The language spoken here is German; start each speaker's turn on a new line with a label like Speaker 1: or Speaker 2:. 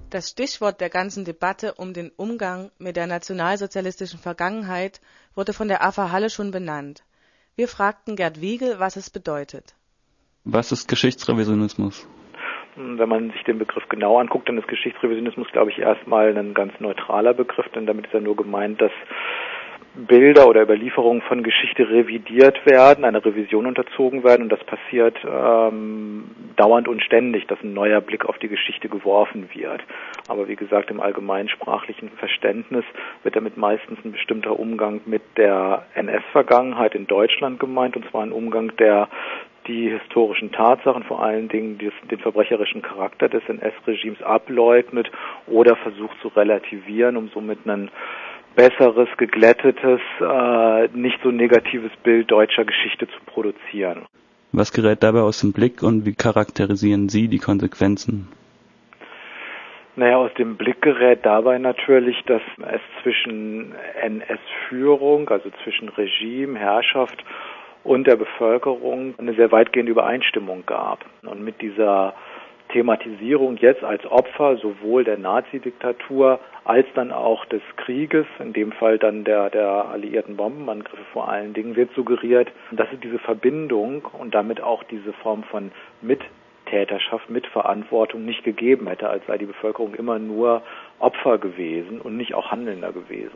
Speaker 1: Das Stichwort der ganzen Debatte um den Umgang mit der nationalsozialistischen Vergangenheit wurde von der AFA Halle schon benannt. Wir fragten Gerd Wiegel, was es bedeutet.
Speaker 2: Was ist Geschichtsrevisionismus?
Speaker 3: Wenn man sich den Begriff genau anguckt, dann ist Geschichtsrevisionismus, glaube ich, erstmal ein ganz neutraler Begriff, denn damit ist ja nur gemeint, dass Bilder oder Überlieferungen von Geschichte revidiert werden, einer Revision unterzogen werden, und das passiert dauernd und ständig, dass ein neuer Blick auf die Geschichte geworfen wird. Aber wie gesagt, im allgemeinsprachlichen Verständnis wird damit meistens ein bestimmter Umgang mit der NS-Vergangenheit in Deutschland gemeint, und zwar ein Umgang, der die historischen Tatsachen, vor allen Dingen den verbrecherischen Charakter des NS-Regimes ableugnet oder versucht zu relativieren, um somit ein besseres, geglättetes, nicht so negatives Bild deutscher Geschichte zu produzieren.
Speaker 2: Was gerät dabei aus dem Blick und wie charakterisieren Sie die Konsequenzen?
Speaker 3: Naja, aus dem Blick gerät dabei natürlich, dass es zwischen NS-Führung, also zwischen Regime, Herrschaft und der Bevölkerung eine sehr weitgehende Übereinstimmung gab. Und mit dieser Thematisierung jetzt als Opfer sowohl der Nazi-Diktatur als dann auch des Krieges, in dem Fall dann der alliierten Bombenangriffe vor allen Dingen, wird suggeriert, dass es diese Verbindung und damit auch diese Form von Mittäterschaft, Mitverantwortung nicht gegeben hätte, als sei die Bevölkerung immer nur Opfer gewesen und nicht auch Handelnder gewesen.